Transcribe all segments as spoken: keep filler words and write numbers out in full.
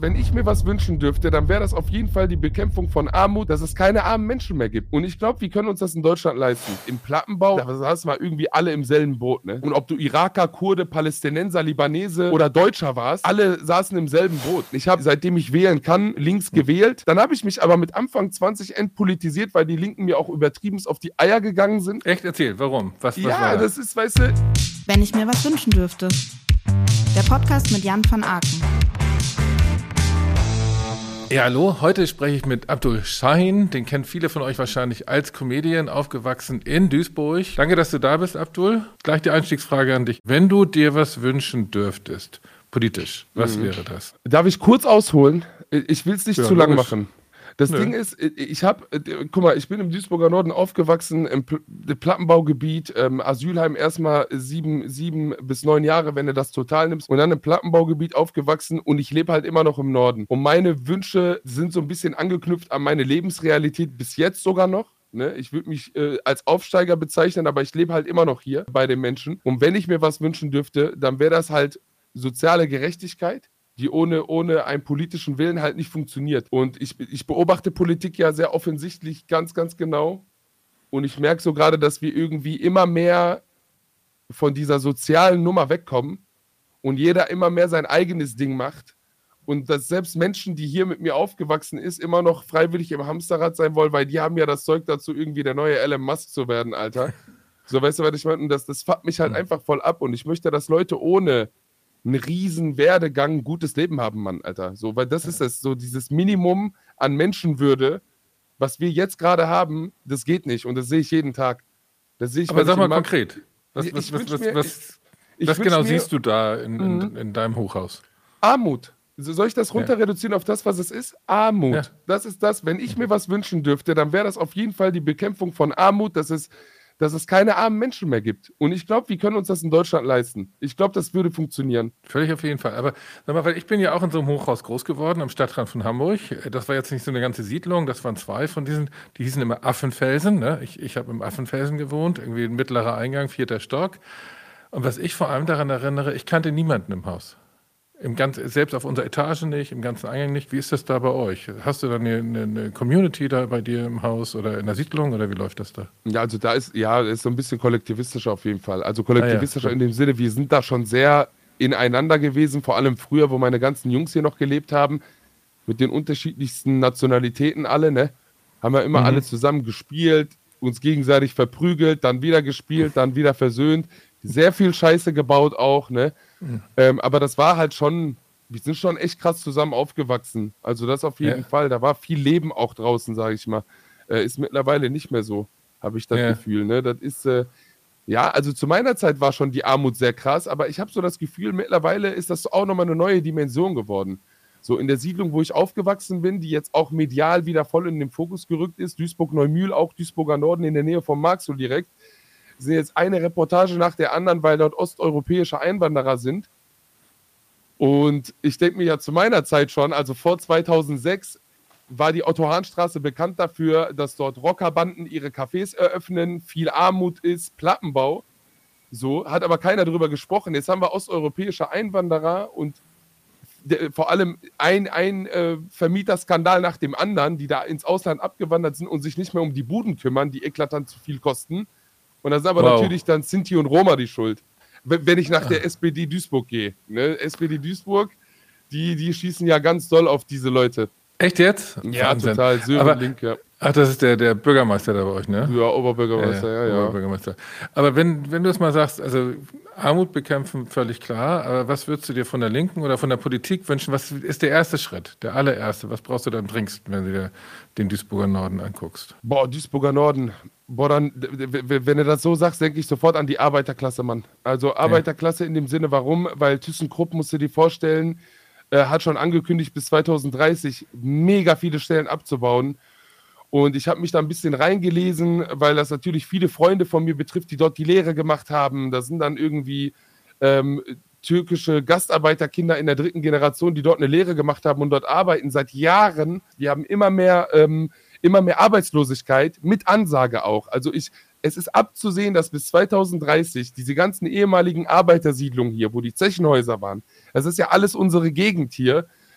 Wenn ich mir was wünschen dürfte, dann wäre das auf jeden Fall die Bekämpfung von Armut, dass es keine armen Menschen mehr gibt. Und ich glaube, wir können uns das in Deutschland leisten. Im Plattenbau, da saßen wir irgendwie alle im selben Boot, ne? Und ob du Iraker, Kurde, Palästinenser, Libanese oder Deutscher warst, alle saßen im selben Boot. Ich habe, seitdem ich wählen kann, links gewählt. Dann habe ich mich aber mit Anfang zwanzig entpolitisiert, weil die Linken mir auch übertrieben auf die Eier gegangen sind. Echt? Erzähl, warum? Was, was ja, war das? das ist, weißt du... Wenn ich mir was wünschen dürfte. Der Podcast mit Jan van Aken. Ja, hallo, heute spreche ich mit Abdul Shahin, den kennen viele von euch wahrscheinlich als Comedian, aufgewachsen in Duisburg. Danke, dass du da bist, Abdul. Gleich die Einstiegsfrage an dich. Wenn du dir was wünschen dürftest, politisch, was mhm. wäre das? Darf ich kurz ausholen? Ich will es nicht ja, zu lang machen. Das Nö. Ding ist, ich habe, guck mal, ich bin im Duisburger Norden aufgewachsen, im Plattenbaugebiet, ähm, Asylheim erstmal sieben, sieben bis neun Jahre, wenn du das total nimmst, und dann im Plattenbaugebiet aufgewachsen und ich lebe halt immer noch im Norden. Und meine Wünsche sind so ein bisschen angeknüpft an meine Lebensrealität, bis jetzt sogar noch. Ne? Ich würde mich äh, als Aufsteiger bezeichnen, aber ich lebe halt immer noch hier bei den Menschen. Und wenn ich mir was wünschen dürfte, dann wäre das halt soziale Gerechtigkeit, die ohne, ohne einen politischen Willen halt nicht funktioniert. Und ich, ich beobachte Politik ja sehr offensichtlich ganz, ganz genau. Und ich merke so gerade, dass wir irgendwie immer mehr von dieser sozialen Nummer wegkommen und jeder immer mehr sein eigenes Ding macht. Und dass selbst Menschen, die hier mit mir aufgewachsen ist, immer noch freiwillig im Hamsterrad sein wollen, weil die haben ja das Zeug dazu, irgendwie der neue Elon Musk zu werden, Alter. So, weißt du, was ich meine? Und das, das fuckt mich halt einfach voll ab. Und ich möchte, dass Leute ohne einen riesen Werdegang, ein gutes Leben haben, Mann, Alter. So, weil das ist es, so dieses Minimum an Menschenwürde, was wir jetzt gerade haben, das geht nicht und das sehe ich jeden Tag. Das sehe ich, aber sag mal Markt... konkret, was, ich, was, ich was, was, mir, was, ich, was ich genau mir, siehst du da in, in, mhm. in deinem Hochhaus? Armut. Soll ich das runter ja. reduzieren auf das, was es ist? Armut. Ja. Das ist das. Wenn ich mir was wünschen dürfte, dann wäre das auf jeden Fall die Bekämpfung von Armut, dass es dass es keine armen Menschen mehr gibt. Und ich glaube, wir können uns das in Deutschland leisten. Ich glaube, das würde funktionieren. Völlig auf jeden Fall. Aber sag mal, weil ich bin ja auch in so einem Hochhaus groß geworden, am Stadtrand von Hamburg. Das war jetzt nicht so eine ganze Siedlung, das waren zwei von diesen, die hießen immer Affenfelsen. Ne? Ich, ich habe im Affenfelsen gewohnt, irgendwie ein mittlerer Eingang, vierter Stock. Und was ich vor allem daran erinnere, ich kannte niemanden im Haus. Im ganz, selbst auf unserer Etage nicht, im ganzen Eingang nicht. Wie ist das da bei euch? Hast du da eine, eine Community da bei dir im Haus oder in der Siedlung oder wie läuft das da? Ja, also da ist, ja, ist so ein bisschen kollektivistischer auf jeden Fall. Also kollektivistischer ah, ja. in dem Sinne, wir sind da schon sehr ineinander gewesen, vor allem früher, wo meine ganzen Jungs hier noch gelebt haben, mit den unterschiedlichsten Nationalitäten alle, ne? Haben wir immer mhm. alle zusammen gespielt, uns gegenseitig verprügelt, dann wieder gespielt, dann wieder versöhnt. Sehr viel Scheiße gebaut auch, ne? Mhm. Ähm, aber das war halt schon, wir sind schon echt krass zusammen aufgewachsen. Also das auf jeden ja. Fall. Da war viel Leben auch draußen, sage ich mal. Äh, ist mittlerweile nicht mehr so, habe ich das ja. Gefühl, ne? Das ist, äh, ja, also zu meiner Zeit war schon die Armut sehr krass, aber ich habe so das Gefühl, mittlerweile ist das auch nochmal eine neue Dimension geworden. So in der Siedlung, wo ich aufgewachsen bin, die jetzt auch medial wieder voll in den Fokus gerückt ist, Duisburg-Neumühl, auch Duisburger Norden in der Nähe von Marxloh direkt, sind jetzt eine Reportage nach der anderen, weil dort osteuropäische Einwanderer sind. Und ich denke mir ja zu meiner Zeit schon, also vor zweitausendsechs, war die Otto-Hahn-Straße bekannt dafür, dass dort Rockerbanden ihre Cafés eröffnen, viel Armut ist, Plattenbau. So, hat aber keiner drüber gesprochen. Jetzt haben wir osteuropäische Einwanderer und der, vor allem ein, ein äh, Vermieterskandal nach dem anderen, die da ins Ausland abgewandert sind und sich nicht mehr um die Buden kümmern, die eklatant zu viel kosten. Und da sind aber wow. natürlich dann Sinti und Roma die Schuld. Wenn ich nach der S P D Duisburg gehe. Ne? S P D Duisburg, die, die schießen ja ganz doll auf diese Leute. Echt jetzt? Ja, Wahnsinn. total. Sören aber, Link, ja. Ach, das ist der, der Bürgermeister da bei euch, ne? Ja, Oberbürgermeister, ja, ja. ja. Oberbürgermeister. Aber wenn, wenn du es mal sagst, also Armut bekämpfen, völlig klar, aber was würdest du dir von der Linken oder von der Politik wünschen? Was ist der erste Schritt, der allererste? Was brauchst du dann dringendsten, wenn du dir den Duisburger Norden anguckst? Boah, Duisburger Norden. Boah, dann, wenn du das so sagst, denke ich sofort an die Arbeiterklasse, Mann. Also Arbeiterklasse ja. in dem Sinne, warum? Weil ThyssenKrupp, musst du dir vorstellen, äh, hat schon angekündigt, bis zweitausenddreißig mega viele Stellen abzubauen. Und ich habe mich da ein bisschen reingelesen, weil das natürlich viele Freunde von mir betrifft, die dort die Lehre gemacht haben. Da sind dann irgendwie ähm, türkische Gastarbeiterkinder in der dritten Generation, die dort eine Lehre gemacht haben und dort arbeiten seit Jahren. Die haben immer mehr, ähm, immer mehr Arbeitslosigkeit, mit Ansage auch. Also ich, es ist abzusehen, dass bis zweitausenddreißig diese ganzen ehemaligen Arbeitersiedlungen hier, wo die Zechenhäuser waren, das ist ja alles unsere Gegend hier,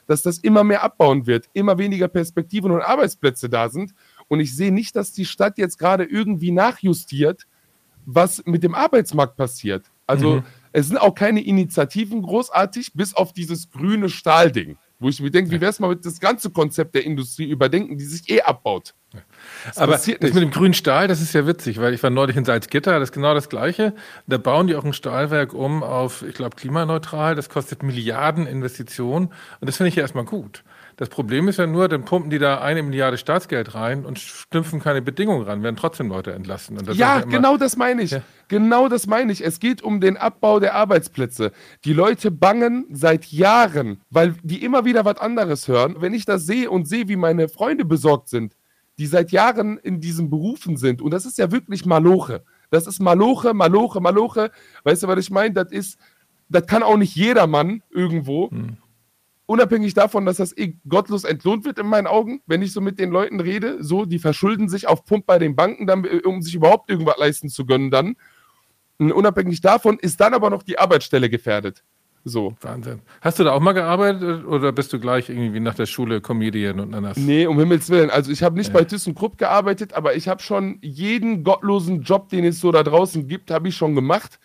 dass das immer mehr abbauen wird, immer weniger Perspektiven und Arbeitsplätze da sind. Und ich sehe nicht, dass die Stadt jetzt gerade irgendwie nachjustiert, was mit dem Arbeitsmarkt passiert. Also mhm. es sind auch keine Initiativen großartig, bis auf dieses grüne Stahlding, wo ich mir denke, wie wäre es mal mit das ganze Konzept der Industrie überdenken, die sich eh abbaut. Das Aber das mit dem grünen Stahl, das ist ja witzig, weil ich war neulich in Salzgitter, das ist genau das Gleiche. Da bauen die auch ein Stahlwerk um auf, ich glaube, klimaneutral. Das kostet Milliarden Investitionen und das finde ich ja erstmal gut. Das Problem ist ja nur, dann pumpen die da eine Milliarde Staatsgeld rein und stümpfen keine Bedingungen ran, werden trotzdem Leute entlassen. Und das ja, ja immer, genau das meine ich. Ja. Genau das meine ich. Es geht um den Abbau der Arbeitsplätze. Die Leute bangen seit Jahren, weil die immer wieder was anderes hören. Wenn ich das sehe und sehe, wie meine Freunde besorgt sind, die seit Jahren in diesen Berufen sind, und das ist ja wirklich Maloche. Das ist Maloche, Maloche, Maloche. Weißt du, was ich meine? Das ist, das kann auch nicht jedermann irgendwo. Hm. Unabhängig davon, dass das eh gottlos entlohnt wird in meinen Augen, wenn ich so mit den Leuten rede, so, die verschulden sich auf Pump bei den Banken, dann, um sich überhaupt irgendwas leisten zu können dann. Und unabhängig davon ist dann aber noch die Arbeitsstelle gefährdet. So. Wahnsinn. Hast du da auch mal gearbeitet oder bist du gleich irgendwie nach der Schule Comedian und dann hast... Nee, um Himmels Willen. Also ich habe nicht ja. bei ThyssenKrupp gearbeitet, aber ich habe schon jeden gottlosen Job, den es so da draußen gibt, habe ich schon gemacht.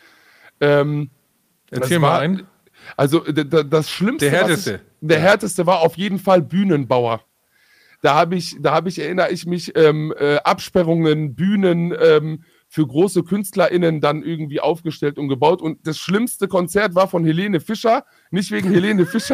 Ähm, Erzähl mal einen. Also das Schlimmste, der härteste, ich, der härteste war auf jeden Fall Bühnenbauer. Da habe ich, da habe ich, erinnere ich mich, ähm, äh, Absperrungen, Bühnen ähm, für große KünstlerInnen dann irgendwie aufgestellt und gebaut. Und das schlimmste Konzert war von Helene Fischer, nicht wegen Helene Fischer.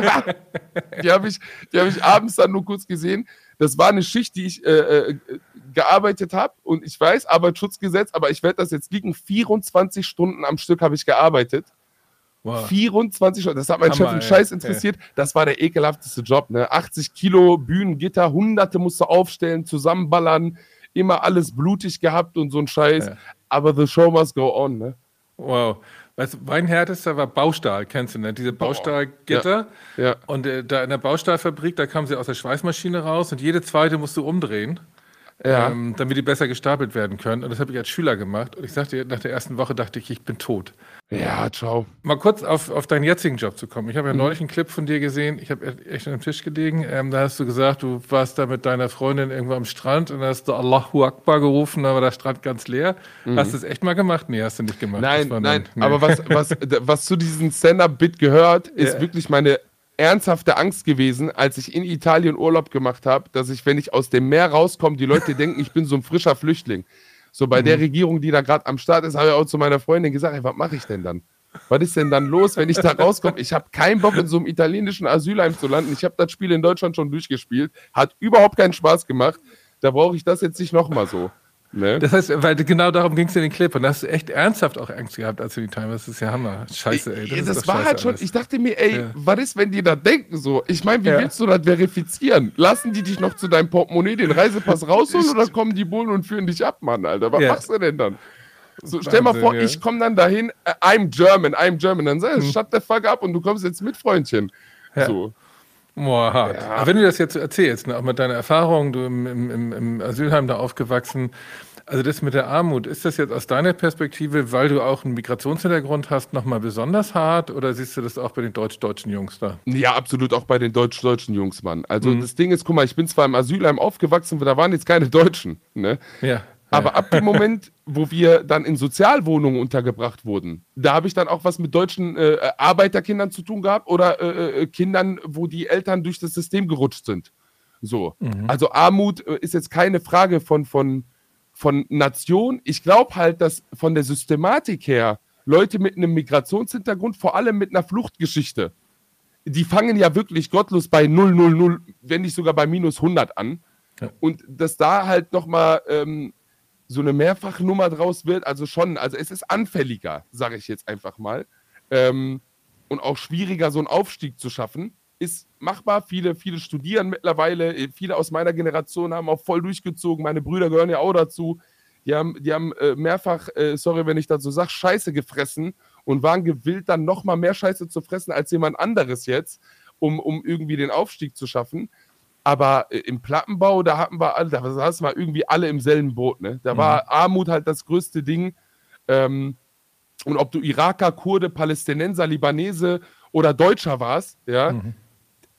die habe ich, die habe ich abends dann nur kurz gesehen. Das war eine Schicht, die ich äh, äh, gearbeitet habe. Und ich weiß, Arbeitsschutzgesetz, aber ich werde das jetzt liegen. vierundzwanzig Stunden am Stück habe ich gearbeitet. Wow. vierundzwanzig Stunden, das hat mein Chef einen Scheiß interessiert. Ja. Das war der ekelhafteste Job, ne? achtzig Kilo Bühnengitter, Hunderte musst du aufstellen, zusammenballern, immer alles blutig gehabt und so ein Scheiß. Ja. Aber the show must go on, ne? Wow. Weißt du, mein härtester war Baustahl, kennst du, ne? Diese Baustahlgitter. Ja. Ja. Und äh, da in der Baustahlfabrik, da kamen sie aus der Schweißmaschine raus und jede zweite musst du umdrehen. Ja. Ähm, damit die besser gestapelt werden können. Und das habe ich als Schüler gemacht. Und ich sagte, nach der ersten Woche dachte ich, ich bin tot. Ja, ciao. Mal kurz auf, auf deinen jetzigen Job zu kommen. Ich habe ja mhm. neulich einen Clip von dir gesehen. Ich habe echt an dem Tisch gelegen. Ähm, da hast du gesagt, du warst da mit deiner Freundin irgendwo am Strand und hast du Allahu Akbar gerufen, da war der Strand ganz leer. Mhm. Hast du es echt mal gemacht? Nee, hast du nicht gemacht. Nein, nein. Dann, nee. Aber was, was, was zu diesem Stand-Up-Bit gehört, ist yeah. wirklich meine ernsthafte Angst gewesen, als ich in Italien Urlaub gemacht habe, dass ich, wenn ich aus dem Meer rauskomme, die Leute denken, ich bin so ein frischer Flüchtling. So bei mhm. der Regierung, die da gerade am Start ist, habe ich auch zu meiner Freundin gesagt, ey, was mache ich denn dann? Was ist denn dann los, wenn ich da rauskomme? Ich habe keinen Bock, in so einem italienischen Asylheim zu landen. Ich habe das Spiel in Deutschland schon durchgespielt. Hat überhaupt keinen Spaß gemacht. Da brauche ich das jetzt nicht nochmal so. Ne? Das heißt, weil genau darum ging es in den Clip und da hast du echt ernsthaft auch Angst gehabt, als du die Time warst. Das ist ja Hammer. Scheiße, ey. Das, das das war scheiße halt schon, alles. Ich dachte mir, ey, ja. was ist, wenn die da denken so? Ich meine, wie ja. willst du das verifizieren? Lassen die dich noch zu deinem Portemonnaie den Reisepass rausholen oder kommen die Bullen und führen dich ab, Mann, Alter? Was ja. machst du denn dann? So, stell mal vor, ja. ich komme dann dahin, I'm German, I'm German. Dann sag ich, hm. shut the fuck up und du kommst jetzt mit, Freundchen. Ja. So. Boah, hart. Ja. Aber wenn du das jetzt erzählst, ne, auch mit deiner Erfahrung, du im, im, im Asylheim da aufgewachsen, also das mit der Armut, ist das jetzt aus deiner Perspektive, weil du auch einen Migrationshintergrund hast, nochmal besonders hart oder siehst du das auch bei den deutsch-deutschen Jungs da? Ja, absolut auch bei den deutsch-deutschen Jungs, Mann. Also mhm. das Ding ist, guck mal, ich bin zwar im Asylheim aufgewachsen, da waren jetzt keine Deutschen, ne? Ja. Aber ja. ab dem Moment, wo wir dann in Sozialwohnungen untergebracht wurden, da habe ich dann auch was mit deutschen äh, Arbeiterkindern zu tun gehabt oder äh, äh, Kindern, wo die Eltern durch das System gerutscht sind. So. Mhm. Also Armut äh, ist jetzt keine Frage von, von, von Nation. Ich glaube halt, dass von der Systematik her Leute mit einem Migrationshintergrund, vor allem mit einer Fluchtgeschichte, die fangen ja wirklich gottlos bei null null null, wenn nicht sogar bei minus hundert an. Ja. Und dass da halt nochmal ähm, so eine Mehrfachnummer draus wird, also schon, also es ist anfälliger, sage ich jetzt einfach mal, ähm, und auch schwieriger, so einen Aufstieg zu schaffen, ist machbar. Viele, viele studieren mittlerweile, viele aus meiner Generation haben auch voll durchgezogen, meine Brüder gehören ja auch dazu, die haben, die haben äh, mehrfach, äh, sorry, wenn ich dazu sage, Scheiße gefressen und waren gewillt, dann nochmal mehr Scheiße zu fressen als jemand anderes jetzt, um, um irgendwie den Aufstieg zu schaffen. Aber äh, im Plattenbau, da hatten wir alle, da saßen wir irgendwie alle im selben Boot, ne? Da mhm. war Armut halt das größte Ding. Ähm, und ob du Iraker, Kurde, Palästinenser, Libanese oder Deutscher warst, ja, mhm.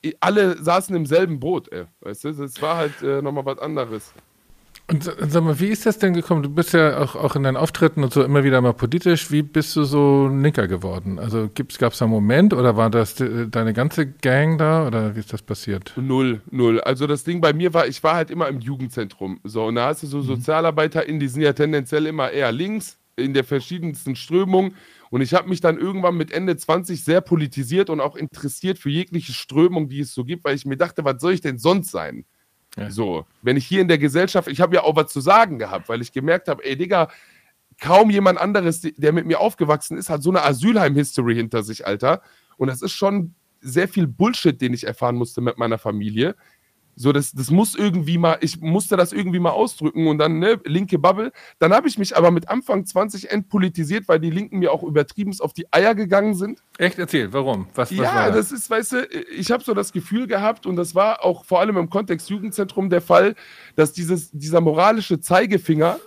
alle saßen im selben Boot, ey. Weißt du, das war halt äh, nochmal was anderes. Und sag mal, wie ist das denn gekommen? Du bist ja auch, auch in deinen Auftritten und so immer wieder mal politisch. Wie bist du so linker geworden? Also gab es da einen Moment oder war das de, deine ganze Gang da oder wie ist das passiert? Null, null. Also das Ding bei mir war, ich war halt immer im Jugendzentrum. So, und da hast du so SozialarbeiterInnen, die sind ja tendenziell immer eher links, in der verschiedensten Strömung. Und ich habe mich dann irgendwann mit Ende zwanzig sehr politisiert und auch interessiert für jegliche Strömung, die es so gibt, weil ich mir dachte, was soll ich denn sonst sein? Ja. So, wenn ich hier in der Gesellschaft, ich habe ja auch was zu sagen gehabt, weil ich gemerkt habe, ey Digga, kaum jemand anderes, der mit mir aufgewachsen ist, hat so eine Asylheim-History hinter sich, Alter. Und das ist schon sehr viel Bullshit, den ich erfahren musste mit meiner Familie. So, das, das muss irgendwie mal, ich musste das irgendwie mal ausdrücken und dann, ne, linke Bubble. Dann habe ich mich aber mit Anfang zwanzig entpolitisiert, weil die Linken mir auch übertrieben auf die Eier gegangen sind. Echt? Erzähl, warum? Was, was ja, war das ist, weißt du, ich habe so das Gefühl gehabt und das war auch vor allem im Kontext Jugendzentrum der Fall, dass dieses, dieser moralische Zeigefinger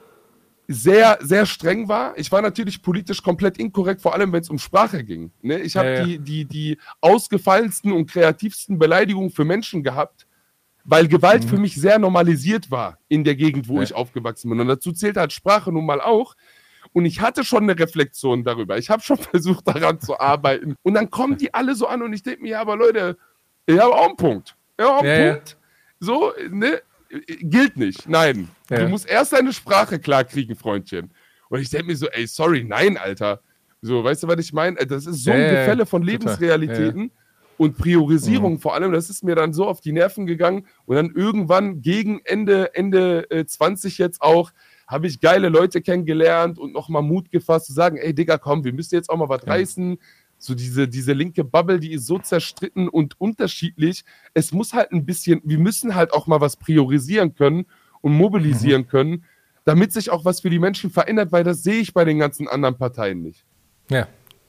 sehr, sehr streng war. Ich war natürlich politisch komplett inkorrekt, vor allem wenn es um Sprache ging. Ne? Ich habe ja, ja. die, die, die ausgefallensten und kreativsten Beleidigungen für Menschen gehabt, weil Gewalt mhm. für mich sehr normalisiert war in der Gegend, wo ja. ich aufgewachsen bin. Und dazu zählt halt Sprache nun mal auch. Und ich hatte schon eine Reflexion darüber. Ich habe schon versucht, daran zu arbeiten. Und dann kommen die alle so an und ich denke mir, ja, aber Leute, ich habe auch einen Punkt. Ich habe auch einen ja, Punkt. Ja. So, ne? Gilt nicht. Nein. Ja. Du musst erst deine Sprache klarkriegen, Freundchen. Und ich denke mir so, ey, sorry, nein, Alter. So, weißt du, was ich meine? Das ist so ja, ein Gefälle von Lebensrealitäten. Ja. Und Priorisierung mhm. vor allem, das ist mir dann so auf die Nerven gegangen und dann irgendwann gegen Ende, Ende äh, zwanzig jetzt auch, habe ich geile Leute kennengelernt und nochmal Mut gefasst zu sagen, ey Digga, komm, wir müssen jetzt auch mal was ja. reißen. So diese, diese linke Bubble, die ist so zerstritten und unterschiedlich. Es muss halt ein bisschen, wir müssen halt auch mal was priorisieren können und mobilisieren mhm. können, damit sich auch was für die Menschen verändert, weil das sehe ich bei den ganzen anderen Parteien nicht. Ja.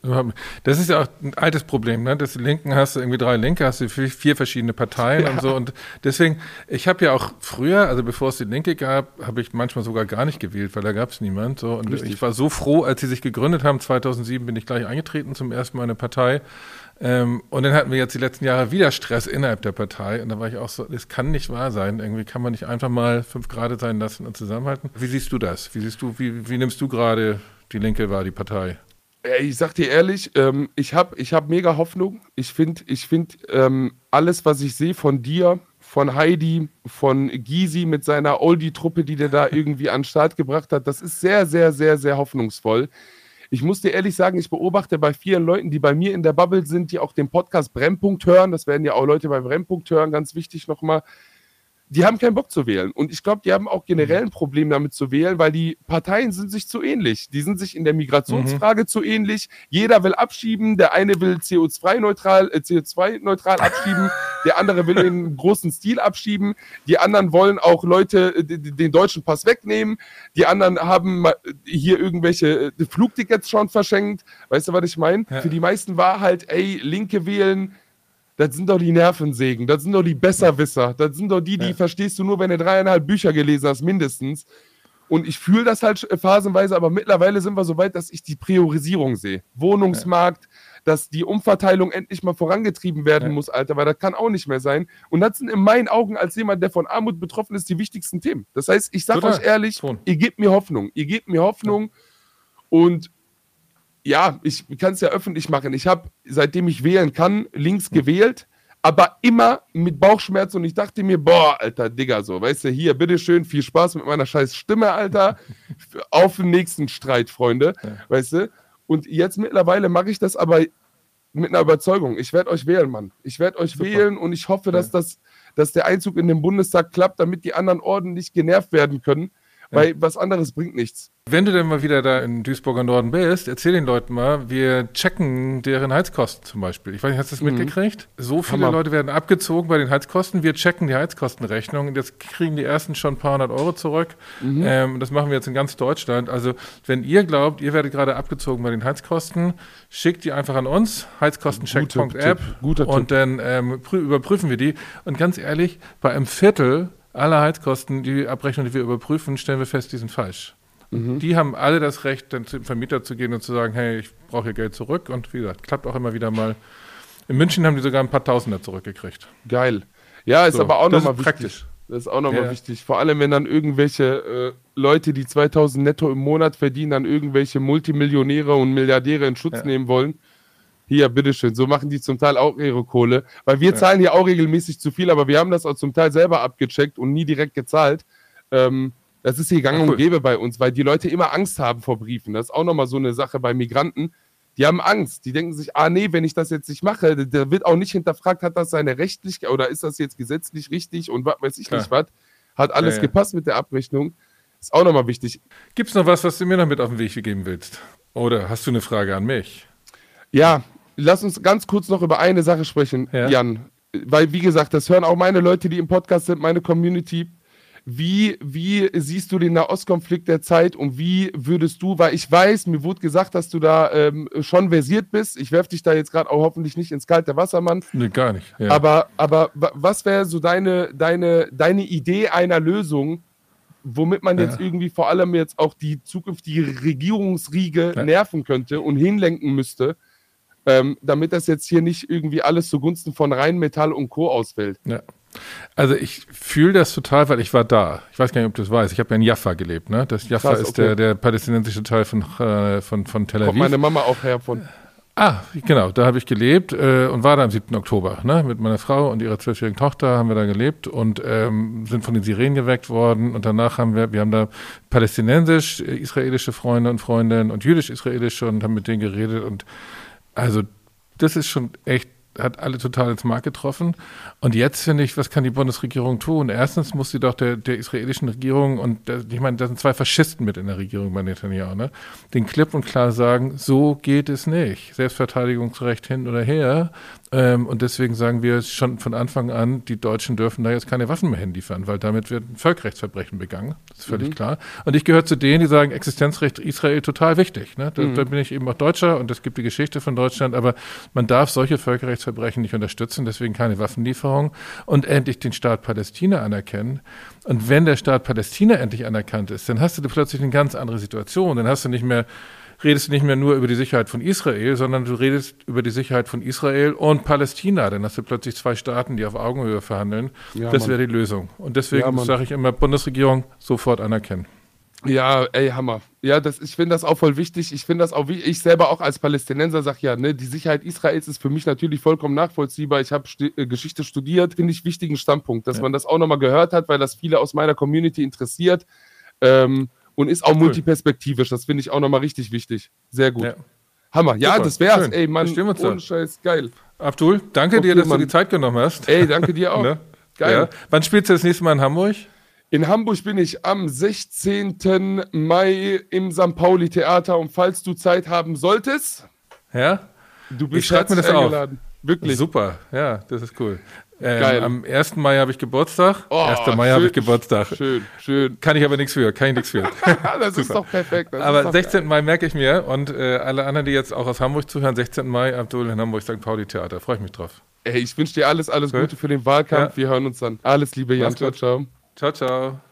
Das ist ja auch ein altes Problem, ne? Das Linken hast du irgendwie drei Linke, hast du vier verschiedene Parteien ja. und so. Und deswegen, ich habe ja auch früher, also bevor es die Linke gab, habe ich manchmal sogar gar nicht gewählt, weil da gab es niemand. So. Und Richtig. Ich war so froh, als sie sich gegründet haben, zweitausendsieben bin ich gleich eingetreten, zum ersten Mal in eine Partei. Ähm, und dann hatten wir jetzt die letzten Jahre wieder Stress innerhalb der Partei. Und da war ich auch so, das kann nicht wahr sein. Irgendwie kann man nicht einfach mal fünf Grad sein lassen und zusammenhalten. Wie siehst du das? Wie siehst du, wie, wie nimmst du gerade die Linke wahr, die Partei? Ich sag dir ehrlich, ähm, ich habe ich hab mega Hoffnung. Ich finde ich find, ähm, alles, was ich sehe von dir, von Heidi, von Gysi mit seiner Oldie-Truppe, die der da irgendwie an den Start gebracht hat, das ist sehr, sehr, sehr, sehr hoffnungsvoll. Ich muss dir ehrlich sagen, ich beobachte bei vielen Leuten, die bei mir in der Bubble sind, die auch den Podcast Brennpunkt hören, das werden ja auch Leute bei Brennpunkt hören, ganz wichtig nochmal, die haben keinen Bock zu wählen. Und ich glaube, die haben auch generell ein Problem damit zu wählen, weil die Parteien sind sich zu ähnlich. Die sind sich in der Migrationsfrage mhm. zu ähnlich. Jeder will abschieben. Der eine will C O zwei neutral, äh, C O zwei neutral abschieben. Der andere will in großen Stil abschieben. Die anderen wollen auch Leute äh, den deutschen Pass wegnehmen. Die anderen haben hier irgendwelche äh, Flugtickets schon verschenkt. Weißt du, was ich meine? Ja. Für die meisten war halt, ey, Linke wählen, das sind doch die Nervensägen, das sind doch die Besserwisser, das sind doch die, die ja. verstehst du nur, wenn du dreieinhalb Bücher gelesen hast, mindestens. Und ich fühle das halt phasenweise, aber mittlerweile sind wir so weit, dass ich die Priorisierung sehe. Wohnungsmarkt, ja. dass die Umverteilung endlich mal vorangetrieben werden ja. muss, Alter, weil das kann auch nicht mehr sein. Und das sind in meinen Augen als jemand, der von Armut betroffen ist, die wichtigsten Themen. Das heißt, ich sag Total. euch ehrlich, Schon. ihr gebt mir Hoffnung, ihr gebt mir Hoffnung ja. und ja, ich kann es ja öffentlich machen. Ich habe, seitdem ich wählen kann, links gewählt, aber immer mit Bauchschmerzen und ich dachte mir, boah, Alter, Digga, so, weißt du, hier, bitteschön, viel Spaß mit meiner scheiß Stimme, Alter, auf den nächsten Streit, Freunde, ja. weißt du, und jetzt mittlerweile mache ich das aber mit einer Überzeugung. Ich werde euch wählen, Mann. Ich werde euch Super. wählen und ich hoffe, dass, ja. das, dass der Einzug in den Bundestag klappt, damit die anderen ordentlich genervt werden können, ja. weil was anderes bringt nichts. Wenn du denn mal wieder da in Duisburger Norden bist, erzähl den Leuten mal, wir checken deren Heizkosten zum Beispiel. Ich weiß nicht, hast du das mhm. mitgekriegt? So viele Hammer. Leute werden abgezogen bei den Heizkosten. Wir checken die Heizkostenrechnung und jetzt kriegen die ersten schon ein paar hundert Euro zurück. Mhm. Ähm, das machen wir jetzt in ganz Deutschland. Also wenn ihr glaubt, ihr werdet gerade abgezogen bei den Heizkosten, schickt die einfach an uns, heizkostencheck punkt app und dann ähm, prü- überprüfen wir die. Und ganz ehrlich, bei einem Viertel aller Heizkosten, die Abrechnung, die wir überprüfen, stellen wir fest, die sind falsch. Mhm. Die haben alle das Recht, dann zum Vermieter zu gehen und zu sagen, hey, ich brauche hier Geld zurück. Und wie gesagt, klappt auch immer wieder mal. In München haben die sogar ein paar Tausender zurückgekriegt. Geil. Ja, ist so, aber auch nochmal wichtig. Praktisch. Das ist auch nochmal ja. wichtig. Vor allem, wenn dann irgendwelche äh, Leute, die zweitausend netto im Monat verdienen, dann irgendwelche Multimillionäre und Milliardäre in Schutz ja. nehmen wollen. Hier, bitteschön. So machen die zum Teil auch ihre Kohle. Weil wir ja. zahlen hier auch regelmäßig zu viel, aber wir haben das auch zum Teil selber abgecheckt und nie direkt gezahlt. Ähm, das ist hier gang Ach, cool. und gäbe bei uns, weil die Leute immer Angst haben vor Briefen. Das ist auch nochmal so eine Sache bei Migranten. Die haben Angst. Die denken sich, ah nee, wenn ich das jetzt nicht mache, der wird auch nicht hinterfragt, hat das seine Rechtlichkeit oder ist das jetzt gesetzlich richtig und was weiß ich Klar. nicht was. Hat alles ja, ja. gepasst mit der Abrechnung. Ist auch nochmal wichtig. Gibt es noch was, was du mir noch mit auf den Weg geben willst? Oder hast du eine Frage an mich? Ja, lass uns ganz kurz noch über eine Sache sprechen, ja. Jan. Weil, wie gesagt, das hören auch meine Leute, die im Podcast sind, meine Community. Wie, wie siehst du den Nahostkonflikt der Zeit und wie würdest du, weil ich weiß, mir wurde gesagt, dass du da ähm, schon versiert bist. Ich werfe dich da jetzt gerade auch hoffentlich nicht ins kalte Wasser, Mann. Nee, gar nicht. Ja. Aber, aber was wäre so deine, deine, deine Idee einer Lösung, womit man jetzt ja. irgendwie vor allem jetzt auch die zukünftige Regierungsriege ja. nerven könnte und hinlenken müsste, ähm, damit das jetzt hier nicht irgendwie alles zugunsten von Rheinmetall und Co. ausfällt? Ja. Also ich fühle das total, weil ich war da. Ich weiß gar nicht, ob du das weißt. Ich habe ja in Jaffa gelebt. Ne? Das Jaffa Krass, okay. ist der, der palästinensische Teil von, äh, von, von Tel Aviv. Kommt meine Mama auch her von. Ah, genau, da habe ich gelebt äh, und war da am siebten Oktober. Ne? Mit meiner Frau und ihrer zwölfjährigen Tochter haben wir da gelebt und ähm, sind von den Sirenen geweckt worden. Und danach haben wir, wir haben da palästinensisch-israelische Freunde und Freundinnen und jüdisch-israelische und haben mit denen geredet. Und also das ist schon echt, hat alle total ins Mark getroffen. Und jetzt finde ich, was kann die Bundesregierung tun? Erstens muss sie doch der, der israelischen Regierung, und der, ich meine, da sind zwei Faschisten mit in der Regierung bei Netanyahu, ne? Den klipp und klar sagen, so geht es nicht. Selbstverteidigungsrecht hin oder her. Ähm, und deswegen sagen wir schon von Anfang an, die Deutschen dürfen da jetzt keine Waffen mehr hinliefern, weil damit wird ein Völkerrechtsverbrechen begangen. Das ist völlig mhm. klar. Und ich gehöre zu denen, die sagen, Existenzrecht Israel total wichtig. Ne? Da, mhm. da bin ich eben auch Deutscher und es gibt die Geschichte von Deutschland, aber man darf solche Völkerrechtsverbrechen nicht unterstützen, deswegen keine Waffenlieferung und endlich den Staat Palästina anerkennen. Und wenn der Staat Palästina endlich anerkannt ist, dann hast du plötzlich eine ganz andere Situation. Dann hast du nicht mehr redest du nicht mehr nur über die Sicherheit von Israel, sondern du redest über die Sicherheit von Israel und Palästina. Dann hast du plötzlich zwei Staaten, die auf Augenhöhe verhandeln. Ja, das wäre die Lösung. Und deswegen ja, sage ich immer, Bundesregierung sofort anerkennen. Ja, ey, Hammer. Ja, das, ich finde das auch voll wichtig. Ich finde das auch, wie ich selber auch als Palästinenser sage, ja, ne, die Sicherheit Israels ist für mich natürlich vollkommen nachvollziehbar. Ich habe st- äh, Geschichte studiert, finde ich wichtigen Standpunkt, dass ja. man das auch nochmal gehört hat, weil das viele aus meiner Community interessiert. Ähm, Und ist auch cool. multiperspektivisch. Das finde ich auch nochmal richtig wichtig. Sehr gut. Ja. Hammer. Ja, Super. Das wär's. Schön. Ey, Mann, ohne da. Scheiß. Geil. Abdul, danke okay, dir, dass Mann. du die Zeit genommen hast. Ey, danke dir auch. Ne? Geil. Ja. Wann spielst du das nächste Mal in Hamburg? In Hamburg bin ich am sechzehnten Mai im Sankt Pauli Theater. Und falls du Zeit haben solltest, ja, du bist ich schreib mir das eingeladen. Auf. Wirklich. Super. Ja, das ist cool. Ähm, am ersten Mai habe ich Geburtstag. Oh, ersten Mai habe ich Geburtstag. Schön, schön. Kann ich aber nichts für, kann ich nichts für. Das ist doch perfekt. Das aber sechzehnten Mai merke ich mir und äh, alle anderen, die jetzt auch aus Hamburg zuhören, sechzehnten Mai, Abdul in Hamburg, Sankt Pauli Theater. Freue ich mich drauf. Ey, ich wünsche dir alles, alles Gute für den Wahlkampf. Ja. Wir hören uns dann. Alles Liebe, Jan. Ciao, ciao. Ciao, ciao.